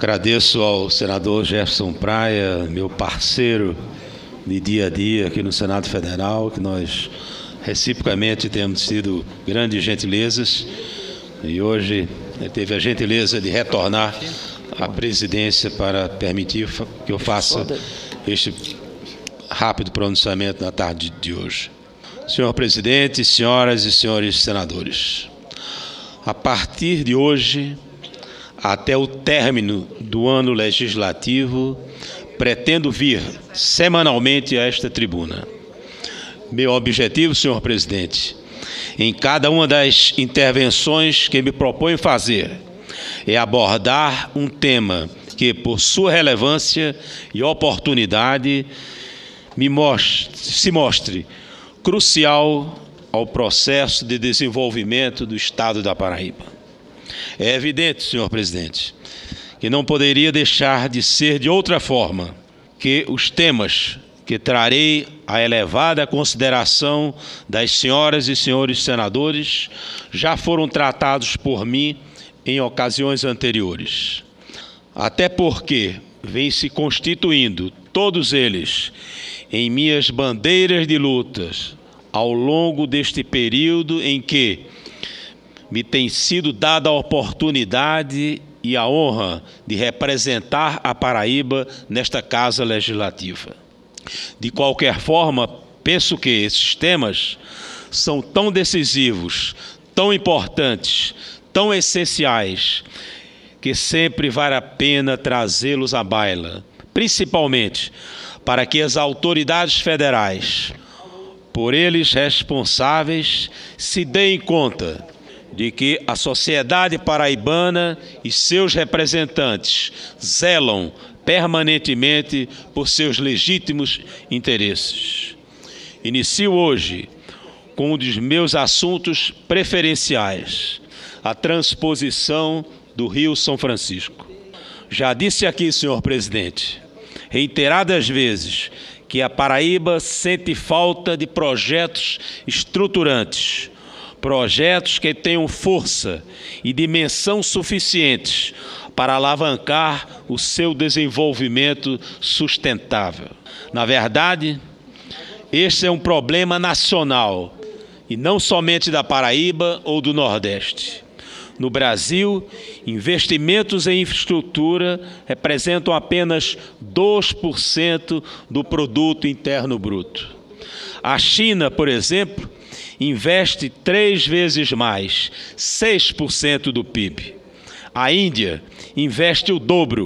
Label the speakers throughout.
Speaker 1: Agradeço ao senador Jefferson Praia, meu parceiro de dia a dia aqui no Senado Federal, que nós reciprocamente temos tido grandes gentilezas e hoje teve a gentileza de retornar à presidência para permitir que eu faça este rápido pronunciamento na tarde de hoje. Senhor presidente, senhoras e senhores senadores, a partir de hoje, até o término do ano legislativo, pretendo vir semanalmente a esta tribuna. Meu objetivo, senhor presidente, em cada uma das intervenções que me proponho fazer, é abordar um tema que, por sua relevância e oportunidade, se mostre crucial ao processo de desenvolvimento do Estado da Paraíba. É evidente, senhor presidente, que não poderia deixar de ser de outra forma que os temas que trarei à elevada consideração das senhoras e senhores senadores já foram tratados por mim em ocasiões anteriores. Até porque vem se constituindo todos eles em minhas bandeiras de lutas ao longo deste período em que me tem sido dada a oportunidade e a honra de representar a Paraíba nesta Casa Legislativa. De qualquer forma, penso que esses temas são tão decisivos, tão importantes, tão essenciais, que sempre vale a pena trazê-los à baila, principalmente para que as autoridades federais, por eles responsáveis, se deem conta de que a sociedade paraibana e seus representantes zelam permanentemente por seus legítimos interesses. Inicio hoje com um dos meus assuntos preferenciais, a transposição do Rio São Francisco. Já disse aqui, senhor presidente, reiteradas vezes, que a Paraíba sente falta de projetos estruturantes, projetos que tenham força e dimensão suficientes para alavancar o seu desenvolvimento sustentável. Na verdade, este é um problema nacional e não somente da Paraíba ou do Nordeste. No Brasil, investimentos em infraestrutura representam apenas 2% do produto interno bruto. A China, por exemplo, investe 3 vezes mais, 6% do PIB. A Índia investe o dobro,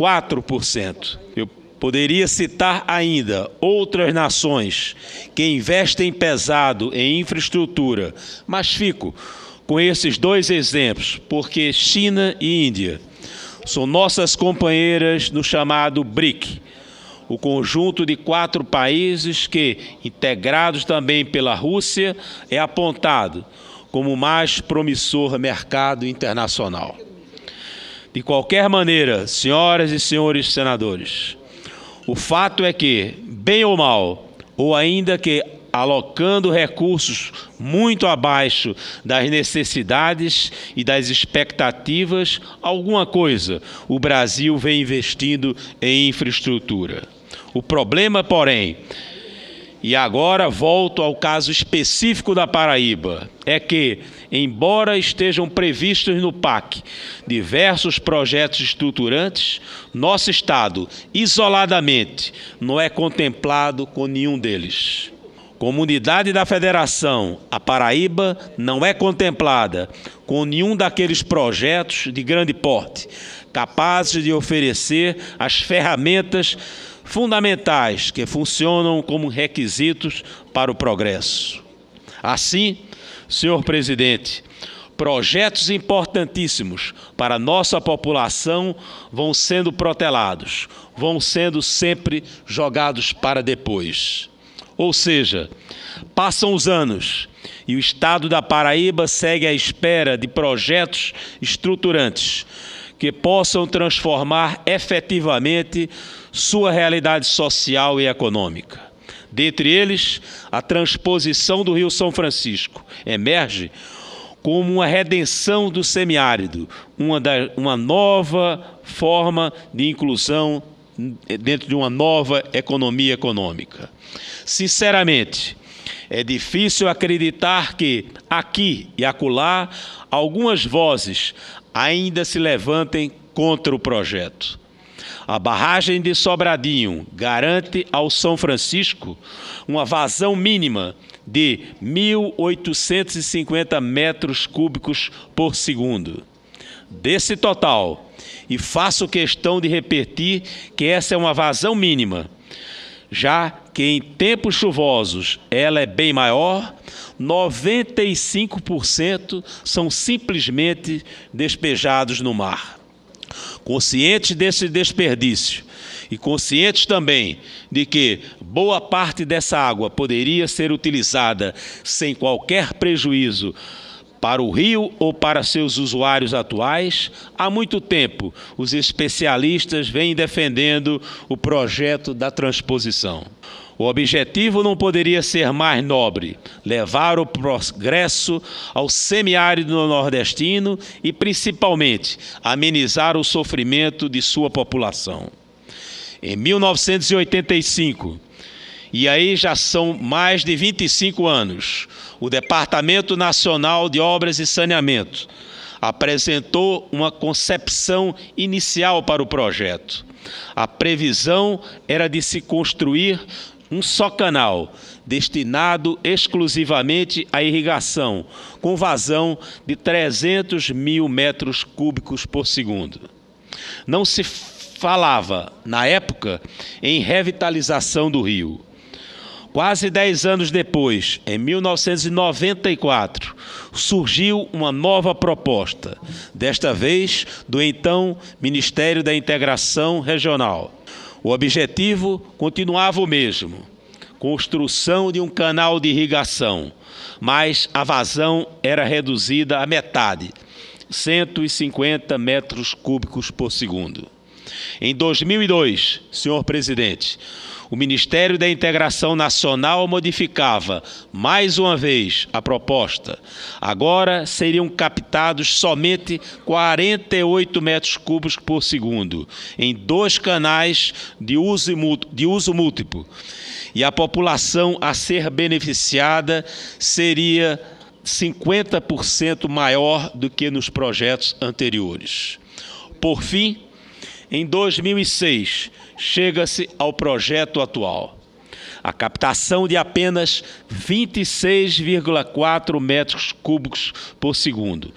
Speaker 1: 4%. Eu poderia citar ainda outras nações que investem pesado em infraestrutura, mas fico com esses 2 exemplos, porque China e Índia são nossas companheiras no chamado BRIC, o conjunto de 4 países que, integrados também pela Rússia, é apontado como o mais promissor mercado internacional. De qualquer maneira, senhoras e senhores senadores, o fato é que, bem ou mal, ou ainda que alocando recursos muito abaixo das necessidades e das expectativas, alguma coisa o Brasil vem investindo em infraestrutura. O problema, porém, e agora volto ao caso específico da Paraíba, é que, embora estejam previstos no PAC diversos projetos estruturantes, nosso Estado, isoladamente, não é contemplado com nenhum deles. Como unidade da Federação, a Paraíba não é contemplada com nenhum daqueles projetos de grande porte, capazes de oferecer as ferramentas fundamentais que funcionam como requisitos para o progresso. Assim, senhor presidente, projetos importantíssimos para a nossa população vão sendo protelados, vão sendo sempre jogados para depois. Ou seja, passam os anos e o Estado da Paraíba segue à espera de projetos estruturantes que possam transformar efetivamente sua realidade social e econômica. Dentre eles, a transposição do Rio São Francisco emerge como uma redenção do semiárido, uma nova forma de inclusão dentro de uma nova economia econômica. Sinceramente, é difícil acreditar que, aqui e acolá, algumas vozes ainda se levantem contra o projeto. A barragem de Sobradinho garante ao São Francisco uma vazão mínima de 1.850 metros cúbicos por segundo. Desse total, e faço questão de repetir que essa é uma vazão mínima, já que em tempos chuvosos ela é bem maior, 95% são simplesmente despejados no mar. Conscientes desse desperdício e conscientes também de que boa parte dessa água poderia ser utilizada sem qualquer prejuízo para o rio ou para seus usuários atuais, há muito tempo os especialistas vêm defendendo o projeto da transposição. O objetivo não poderia ser mais nobre: levar o progresso ao semiárido nordestino e, principalmente, amenizar o sofrimento de sua população. Em 1985, e aí já são mais de 25 anos, o Departamento Nacional de Obras e Saneamento apresentou uma concepção inicial para o projeto. A previsão era de se construir um só canal, destinado exclusivamente à irrigação, com vazão de 300 mil metros cúbicos por segundo. Não se falava, na época, em revitalização do rio. Quase 10 anos depois, em 1994, surgiu uma nova proposta, desta vez do então Ministério da Integração Regional. O objetivo continuava o mesmo: construção de um canal de irrigação, mas a vazão era reduzida à metade, 150 metros cúbicos por segundo. Em 2002, senhor presidente, o Ministério da Integração Nacional modificava mais uma vez a proposta. Agora seriam captados somente 48 metros cúbicos por segundo, em 2 canais de uso múltiplo. E a população a ser beneficiada seria 50% maior do que nos projetos anteriores. Por fim, em 2006, chega-se ao projeto atual. A captação de apenas 26,4 metros cúbicos por segundo,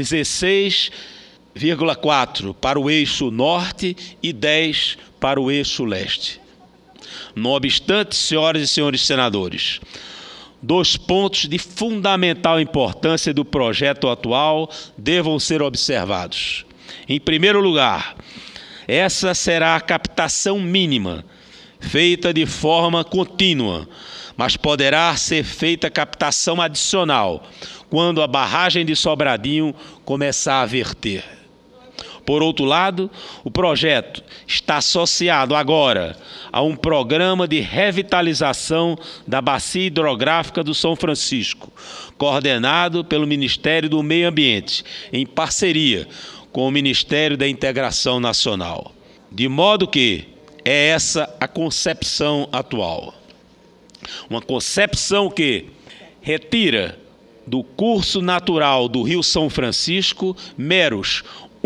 Speaker 1: 16,4 para o eixo norte e 10 para o eixo leste. Não obstante, senhoras e senhores senadores, 2 pontos de fundamental importância do projeto atual devam ser observados. Em primeiro lugar, essa será a captação mínima, feita de forma contínua, mas poderá ser feita captação adicional quando a barragem de Sobradinho começar a verter. Por outro lado, o projeto está associado agora a um programa de revitalização da bacia hidrográfica do São Francisco, coordenado pelo Ministério do Meio Ambiente, em parceria com o Ministério da Integração Nacional. De modo que é essa a concepção atual. Uma concepção que retira do curso natural do Rio São Francisco meros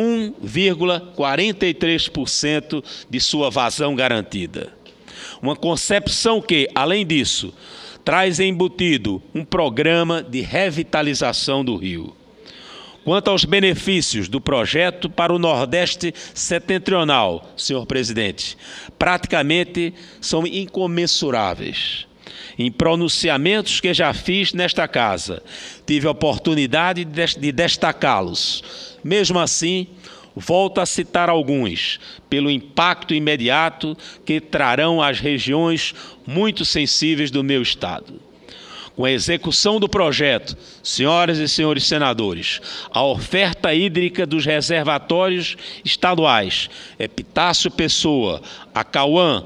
Speaker 1: 1,43% de sua vazão garantida. Uma concepção que, além disso, traz embutido um programa de revitalização do rio. Quanto aos benefícios do projeto para o Nordeste setentrional, senhor presidente, praticamente são incomensuráveis. Em pronunciamentos que já fiz nesta casa, tive a oportunidade de destacá-los. Mesmo assim, volto a citar alguns, pelo impacto imediato que trarão às regiões muito sensíveis do meu estado. Com a execução do projeto, senhoras e senhores senadores, a oferta hídrica dos reservatórios estaduais Epitácio Pessoa, Acauã,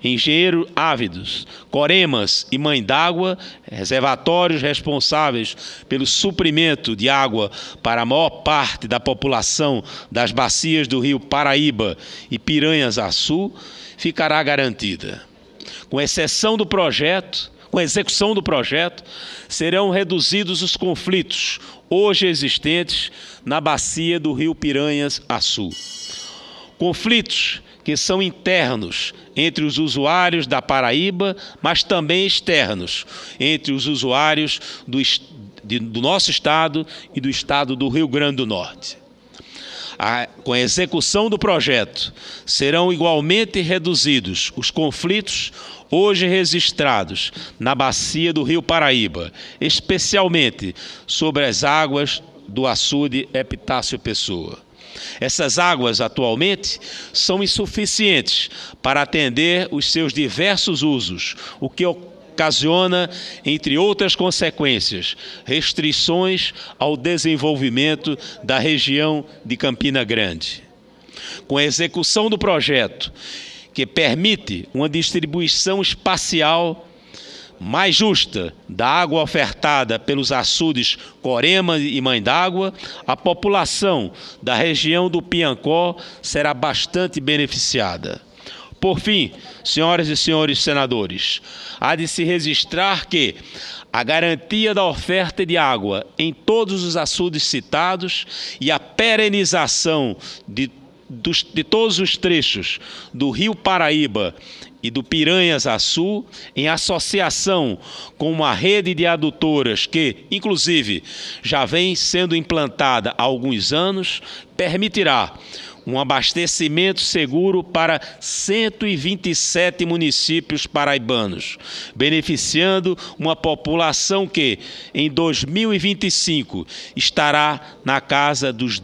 Speaker 1: Engenheiro Ávidos, Coremas e Mãe d'Água, reservatórios responsáveis pelo suprimento de água para a maior parte da população das bacias do rio Paraíba e Piranhas-Açu, ficará garantida. Com exceção do projeto, com a execução do projeto, serão reduzidos os conflitos hoje existentes na bacia do rio Piranhas-Açu. Conflitos que são internos entre os usuários da Paraíba, mas também externos entre os usuários do nosso estado e do estado do Rio Grande do Norte. Com a execução do projeto, serão igualmente reduzidos os conflitos hoje registrados na bacia do rio Paraíba, especialmente sobre as águas do açude Epitácio Pessoa. Essas águas, atualmente, são insuficientes para atender os seus diversos usos, o que ocasiona, entre outras consequências, restrições ao desenvolvimento da região de Campina Grande. Com a execução do projeto, que permite uma distribuição espacial mais justa da água ofertada pelos açudes Corema e Mãe d'Água, a população da região do Piancó será bastante beneficiada. Por fim, senhoras e senhores senadores, há de se registrar que a garantia da oferta de água em todos os açudes citados e a perenização de todos os trechos do rio Paraíba e do Piranhas-Açu, em associação com uma rede de adutoras que, inclusive, já vem sendo implantada há alguns anos, permitirá um abastecimento seguro para 127 municípios paraibanos, beneficiando uma população que, em 2025, estará na casa dos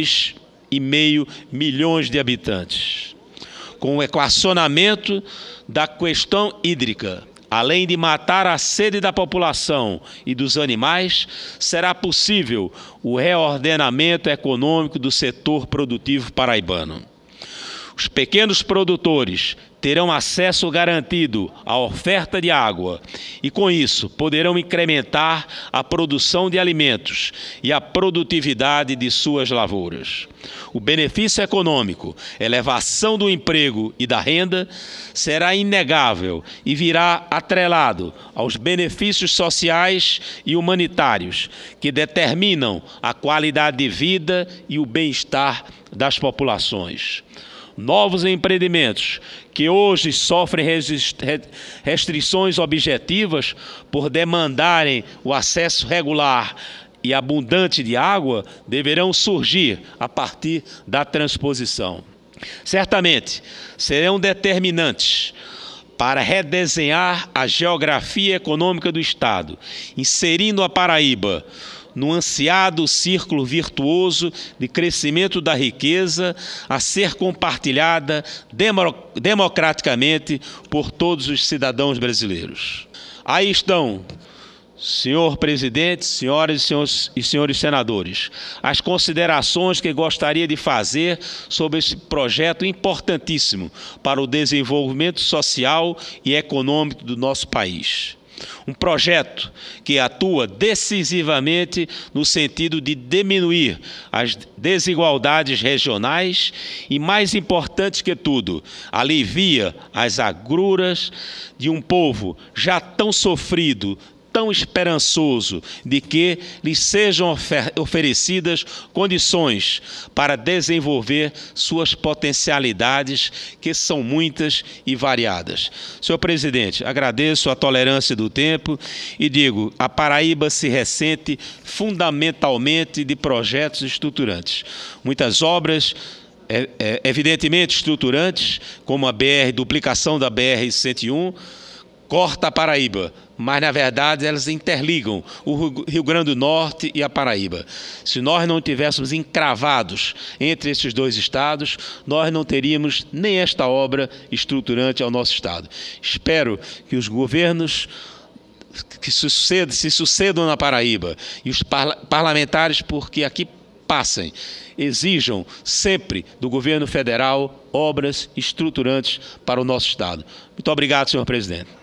Speaker 1: 2,5 milhões de habitantes. Com o equacionamento da questão hídrica, além de matar a sede da população e dos animais, será possível o reordenamento econômico do setor produtivo paraibano. Os pequenos produtores terão acesso garantido à oferta de água e, com isso, poderão incrementar a produção de alimentos e a produtividade de suas lavouras. O benefício econômico, elevação do emprego e da renda, será inegável e virá atrelado aos benefícios sociais e humanitários que determinam a qualidade de vida e o bem-estar das populações. Novos empreendimentos que hoje sofrem restrições objetivas por demandarem o acesso regular e abundante de água deverão surgir a partir da transposição. Certamente serão determinantes para redesenhar a geografia econômica do Estado, inserindo a Paraíba no ansiado círculo virtuoso de crescimento da riqueza a ser compartilhada democraticamente por todos os cidadãos brasileiros. Aí estão, senhor presidente, senhoras e senhores senadores, as considerações que gostaria de fazer sobre esse projeto importantíssimo para o desenvolvimento social e econômico do nosso país. Um projeto que atua decisivamente no sentido de diminuir as desigualdades regionais e, mais importante que tudo, alivia as agruras de um povo já tão sofrido, tão esperançoso de que lhes sejam oferecidas condições para desenvolver suas potencialidades, que são muitas e variadas. Senhor presidente, agradeço a tolerância do tempo e digo, a Paraíba se ressente fundamentalmente de projetos estruturantes. Muitas obras evidentemente estruturantes, como a duplicação da BR-101, corta a Paraíba, mas, na verdade, elas interligam o Rio Grande do Norte e a Paraíba. Se nós não tivéssemos encravados entre esses dois estados, nós não teríamos nem esta obra estruturante ao nosso estado. Espero que os governos que se sucedam na Paraíba e os parlamentares, porque aqui ultrapassem. Exijam sempre do governo federal obras estruturantes para o nosso Estado. Muito obrigado, senhor presidente.